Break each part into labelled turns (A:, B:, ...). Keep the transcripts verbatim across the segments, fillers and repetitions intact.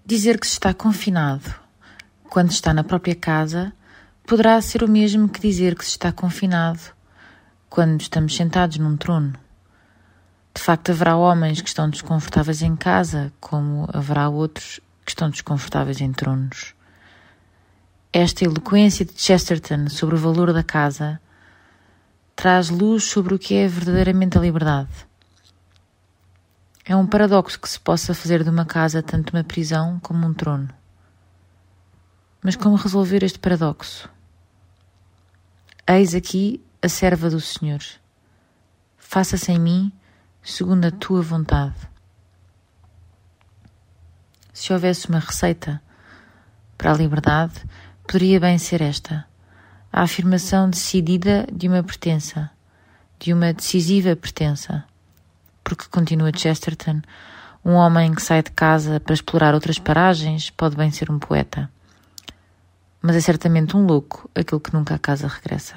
A: Dizer que se está confinado quando está na própria casa poderá ser o mesmo que dizer que se está confinado quando estamos sentados num trono. De facto, haverá homens que estão desconfortáveis em casa, como haverá outros que estão desconfortáveis em tronos. Esta eloquência de Chesterton sobre o valor da casa traz luz sobre o que é verdadeiramente a liberdade. É um paradoxo que se possa fazer de uma casa tanto uma prisão como um trono. Mas como resolver este paradoxo? Eis aqui a serva do Senhor. Faça-se em mim segundo a tua vontade. Se houvesse uma receita para a liberdade, poderia bem ser esta: a afirmação decidida de uma pertença, de uma decisiva pertença. Porque, continua Chesterton, um homem que sai de casa para explorar outras paragens pode bem ser um poeta. Mas é certamente um louco aquele que nunca a casa regressa.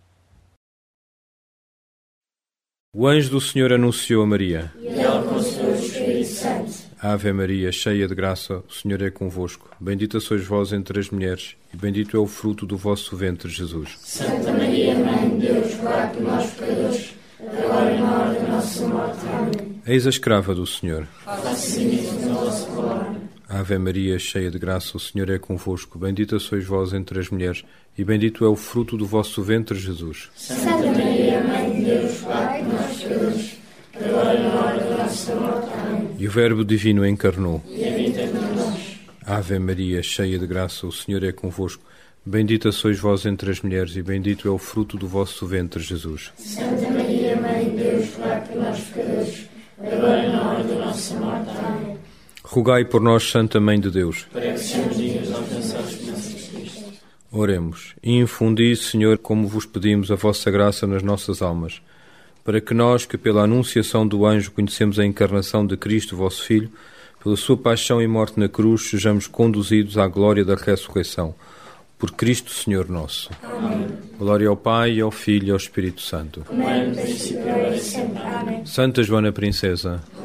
B: O anjo do Senhor anunciou a Maria.
C: E ela concebeu o Espírito Santo.
B: Ave Maria, cheia de graça, o Senhor é convosco. Bendita sois vós entre as mulheres, e bendito é o fruto do vosso ventre, Jesus.
C: Santa Maria, Mãe de Deus, rogai por nós, pecadores, agora e na hora da nossa morte. Amém.
B: Eis a escrava do Senhor.
C: Faça-se em mim a vossa palavra.
B: Ave Maria, cheia de graça, o Senhor é convosco. Bendita sois vós entre as mulheres, e bendito é o fruto do vosso ventre, Jesus.
C: Santa Maria, Mãe de Deus, rogai por nós, pecadores, agora e na hora da nossa morte. Amém.
B: E o Verbo Divino encarnou.
C: E habita entre nós.
B: Ave Maria, cheia de graça, o Senhor é convosco. Bendita sois vós entre as mulheres, e bendito é o fruto do vosso ventre, Jesus.
C: Santa Maria, Mãe de Deus, rogai por nós, pecadores, agora e na hora da nossa morte. Amém.
B: Rogai por nós, Santa Mãe de Deus.
C: Para que sejamos dignos de alcançar as bênçãos de Cristo.
B: Oremos. E infundi, Senhor, como vos pedimos, a vossa graça nas nossas almas, para que nós, que pela anunciação do anjo conhecemos a encarnação de Cristo, vosso Filho, pela sua paixão e morte na cruz, sejamos conduzidos à glória da ressurreição. Por Cristo, Senhor nosso.
C: Amém.
B: Glória ao Pai, ao Filho e ao Espírito Santo.
C: Como é no princípio, agora e sempre. Amém.
B: Santa Joana Princesa,